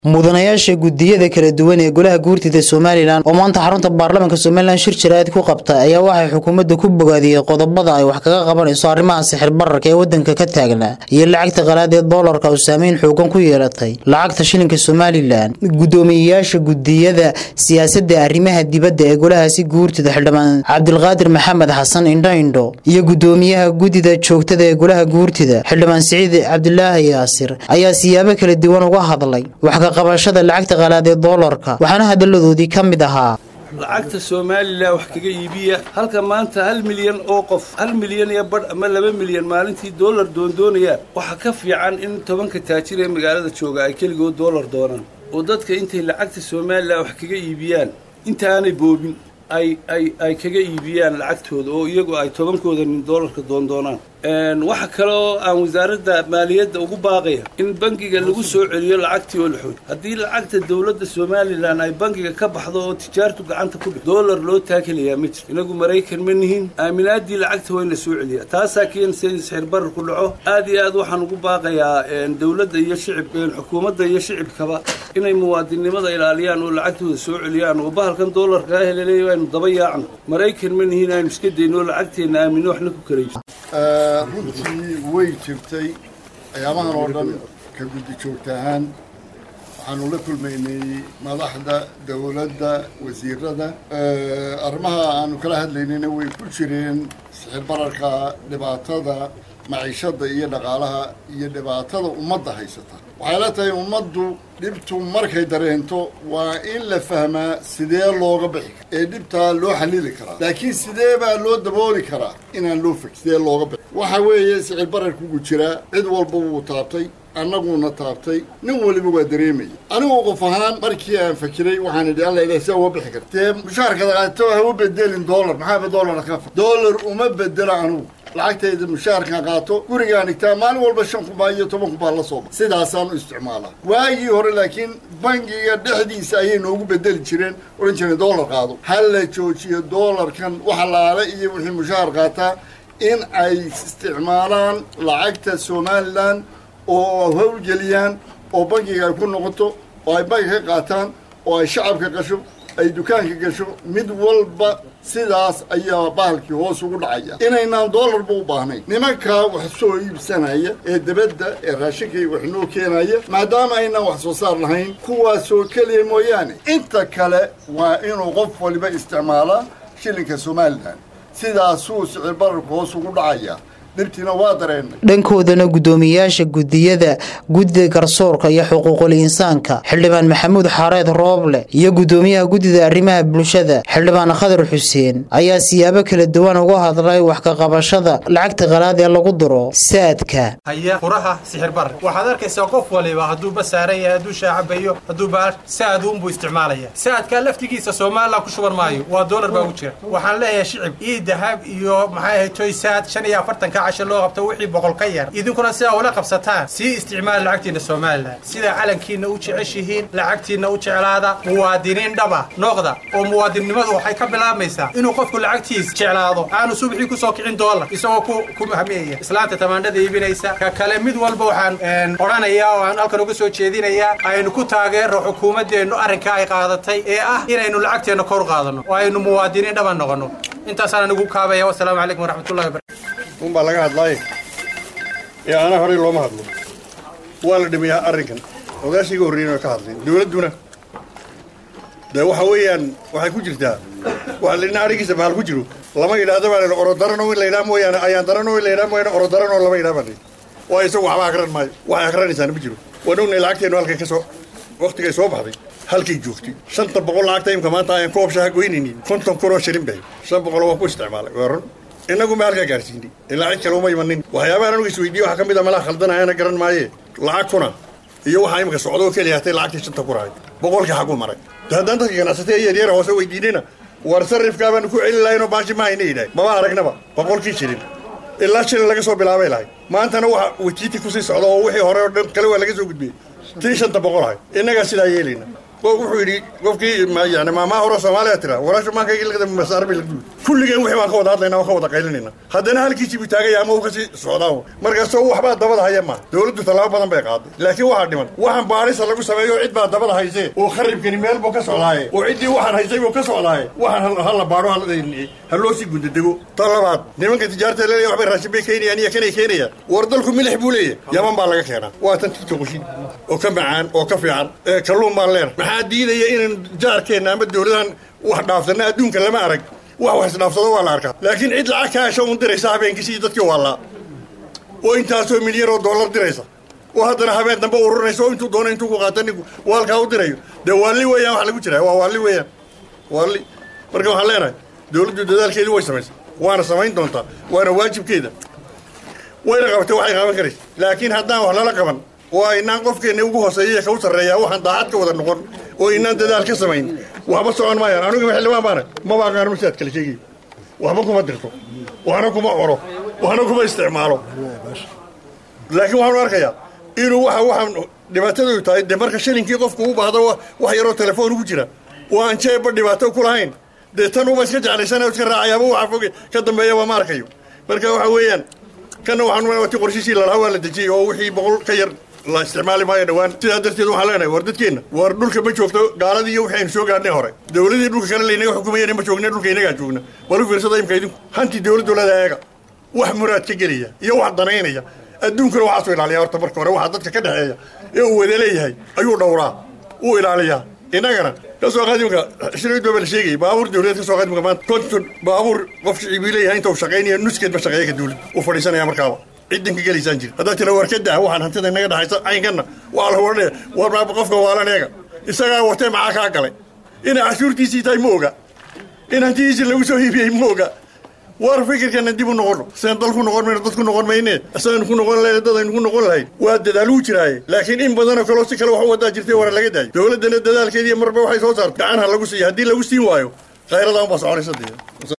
mudanayaasha gudiyada kala duwan ee golaha guurtida Soomaaliland oo maanta xarunta baarlamaanka Soomaaliland shir jiraad ku qabtay ayaa waxay xukuumadda ku bogaadiyay qodobada ay wax kaga qabanayso arrimaha sixir bararka ee wadanka ka taagnaa iyo lacagta qalaad ee dollarka oo saameyn xooggan ku yeelatay lacagta shilinka Soomaaliland gudoomiyaasha gudiyada siyaasadda arrimaha dibadda ee golahaasi guurtida xildhibaan Cabdulqaadir Maxamed Xasan Indho iyo gudoomiyaha gudida joogtada ee golaha guurtida xildhibaan Saciid Cabdulaahi Yaasir ayaa siyaabo kala duwan uga hadlay qabashada lacagta qalaad ee dollarka waxaana hadaladoodii kamid ahaa lacagta Soomaaliland wax kaga iibiya halka maanta 1 milyan oo qof 1 milyan iyo badh ama 2 milyan maalintii dollar doonayaan waxa ka fiican in 10 ka taajir ee magaalada jooga ay kaligood dollar doonaan oo dadka intay lacagta Soomaaliland wax kaga iibiyaan inta aanay boobin ay kaga iibiyaan lacagtooda oo iyagu ay 10kooda dollarka doonaan waxa kale oo aan wasaaradda maaliyadda ugu baaqaya in bangiga lagu soo celiyo lacagtii oo la xoog hadii lacagta dawladda Soomaaliland ay bangiga ka baxdo oo tijaartu gacanta ku dhigto dollar loo taakilaya mid inagu Mareykan ma nihin aaminaadii lacagta waa in la soo celiyo taasa keenaysa sixir barar ku dhaco aad iyo aad waxaan ugu baaqayaa dawladda iyo shacabka xukuumadda iyo shacabkaba inay muwaadinimada ilaaliyaan oo lacagtooda soo celiyaan oo bahalkan dollarka helay daba yaacno Mareykan ma nihin aan iska deyno lacagteena aamino waxna ku karayso runtii way jirtay ayaamahan oo dhan ka guddi joogtahaan waxaanu la kulmaynay madaxda dawladda wasiirada arrimaha aanu kala hadlaynayna way ku jireen sixir bararka dhibaatada maciishada iyo dhaqaalaha iyo dhibaatada ummadda haysata waxay la tahay ummaddu dhibtu markay dareento waa in la fahmaa sidee looga bixi karo ee dhibtaa loo xallili karaa laakiin sidee baa loo dabooli karaa inaan loo fekrin sidee looga bixi waxa weeye sicir bararkugu jiraa cid walba wuu taabtay annaguna taabtay nin waliba waa dareemaya anigu qof ahaan markii aan fakiray waxaan idhi alla ilaahay saa uga bixi kara dee mushaharkada qaato ha u bedelin dollar maxaaba dollar ka dollar uma bedela anigu lacagtayda mushaharkan qaato gurigaan dhigtaa maalin walba 5,000 iyo 10,000 la soo sidaasaan u isticmaalaa waagii hore laakiin bangiga dhexdiisa ayay noogu bedeli jireen oran jireen dollar qaado hal la joojiyo dollarkan waxa laala iyo wixii mushahar qaataa in ay isticmaalaan lacagta Soomaaliland oo hawlgeliyaan oo bangiga ay ku noqoto oo ay bangiga ka qaataan oo ay shacabka gasho ay dukaanka gasho mid walba sidaas ayaa baalkii hoos ugu dhacaya inaynaan dollar u baahnay nimanka wax soo iibsanaya ee dibadda ee raashinka wax noo keenaya maadaama aynaan wax soo saar lahayn kuwaas oo kaliya mooyaane inta kale waa inuu qof waliba isticmaala shilinka Soomaaliland sidaas uu sicir bararku hoos ugu dhacaya dibtina waa dareenay dhankoodana gudoomiyaasha gudida garsoorka iyo xuquuqul insaanka xildhibaan Maxamuud Xareed Rooble iyo gudoomiyaha gudida arrimaha bulshada xildhibaan Khadar Xuseen ayaa siyaabo kala duwan uga hadlay wax ka qabashada lacagta qalaad ee lagu diro saadka haya quraha sixir bar waxaad arkaysaa qof waliba haduu basaaran yahay haduu shaacabayo haduu baar saad uu isticmaalaya saadka laftigiisa Soomaaliland ku shuban maayo waa dollar baa u jira waxaan leeyahay shicib ii dahab iyo maxay toy saad 45 عشان لو قبته وحي بقول كير إذا كنا سوا ولا قبستان سي استعمال لعقتنا الصومال سيدا علن كينا وش عشيهين لعقتنا وش على هذا موادين دبا نقطة وموادين نمذو حي قبل ميسا إنه قف كل عقتيس على هذا أنا سوبحي كسوق عند الله يسوى كم همية إسلام تتمنى ذي بنيسا ككلام مد والبوحان قرانا إياه وأن ألقى نقص وشيدين إياه أي نكون تاجر حكومة إنه أرنكاي قاعدتي إيه إنه لعقتنا كور قاعدنا وإنه موادين دبا نغنو أنت سأنا نقول كابيا والسلام عليكم ورحمة الله وبركاته baa laga hadlay ana hore looma hadlo waa la dhimiyaa arrinkan ogaashiga horreeyay ka hadlay dawladuna waxa weeyaan waxay ku jirtaa waxa la dhinaca arigiisa baal ku jiro lama ilaado baa orodarano in la ilaamo mooyaan ayaan darano in la ilaamo mooyaan orodarano lama ilaabay waa isagu waxba akran maayo waxa akranaysan ma jiro wadowna lacagteenu halka ka soo waqtiga soo baxday halkii joogtay 500 lacagta imka maanta ayaan koob shaah goynaynin 50 kun oo shilin bay 500 waa ku isticmaalay waran inagu ma halka gaarsiinay ilaa cid kale uma imanin waxyaabaha anagu isweydiyo waxa kamid ah malaha khaldanayna garan maaye lacag kuna iyo waxa imka socdo kaliya hatay lacagtii 5 ku raay boqolkii xaq u maray haddaan dadka ganacsatada yar hoos weydiinayna war sarifka baan ku celinayno baashi ma aynay ilaa ma aragnaba boqolkii shilin ilaa shilin laga soo bilaabay lahay maantana waxa wajiti ku sii socdo oo wixii hore oo dhan kale waa laga soo gudbiyay tii 500 inaga sida yeelina وحيدي قفكي ما يعني ما هو رسمالي ترى ولا شو ما كي يلقى مسار بالجود كل جن وحي ما خوض هذا لنا وخوض قيلنا هذا هالكي شيء بتاعي يا مو كسي صعداو مركز سو وحبا دبل هاي ما دولة ثلاثة بدن بيقعد لكن واحد من واحد باريس الله بسميه عيد بعد دبل هاي زي وخرب كلمة بوكس ولاي وعيدي واحد هاي زي بوكس ولاي واحد هلا بارو هلا شيء جود دقو طلبات نمن كتجارة اللي يعبر راشبي كيني يعني كيني وردلكم ملح بوليه يا من بالك كينا واتنتجوشي وكم عن وكفي عن كلهم بالله محادية إن جاركنا بدوران واحد نافذنا دون كلام أرق واحد نافذه ولا أركب لكن عيد العكاش ومدري حسابين كسيدتك والله وإنت أسوي $1,000,000 دريسة وهذا رهبان نبور رئيسه أنتوا دون أنتوا قاتني والكاو دريو ده واللي ويا وحلا كتير واللي ويا واللي مركب حلينا دولة دول كذا ويسمس وأنا سمعين دونتا وأنا واجب كذا وين قبته واحد قام كريس لكن هذا ولا لا كمان وإن نقف كنا وجوه سيئة كوتر ريا وحن ضاعت كوتر نقول وإن دال كسمين وحبس عن ما يعني أنا كم حلو ما بارك ما بعرف أنا مشيت كل شيء وحبكم أدركوا وأنا كم أعرف وأنا كم استعماله لكن وحنا نركيا إنه واحد دبته تاي دمرك شيلين كي قف كوب هذا وحيرو تلفون وجرا وأن شيء بدبته كلهين ده تنو بس كده على سنة وتكرر يا أبو عفوك كده ما يبغى ماركيو بركة وحويان كانوا عن وقت قرشي للهواء اللي تجي وحي بقول خير الله استعمالي ما يدوان تقدر تدو حالنا وردتكين وردول كم شوفته قال دي وحين شو قاعد نهره دولة دول كان اللي نيجي حكومية نيجي بشوفنا دول كيني قاعد شوفنا ولو في رصيد يمكن هنتي دولة ده وحمرات كجرية يوحد ضنينية الدون كانوا عاصوا عليها ارتبرك ورا واحد ضد كده هي يو ذليه أيوة دورة وإلى عليها إننا كسوق قديم شنو يدور بالشيء بابور دولة كسوق قديم كمان كنت بابور قف يبيلي هاي توشقيني نسكت بشقيك الدولة وفريسان يا مركبة عندك جالي سانجير هذا ترى وركده هو عن هنتنا نقدر هاي أي كنا وعلى هورده ورا بقفك وعلى نيجا إسقى وقت معك أكله إن عشورتي سيتاي موجا إن أنتي يجي لو سوي في موجا وارفكر كان نديبو نقول سندلكو نقول من ردكو نقول ماينه أصلا نكون نقول لا ده نكون نقول هاي وهذا دلوش راي لكن إن بدنا كلاسي كلا واحد ده جرتي ورا لقيت هاي دولة ده كذي مرة بواحد صوت عنها لقوسي هدي لقوسي وايو غير ده ما بس عارف صدق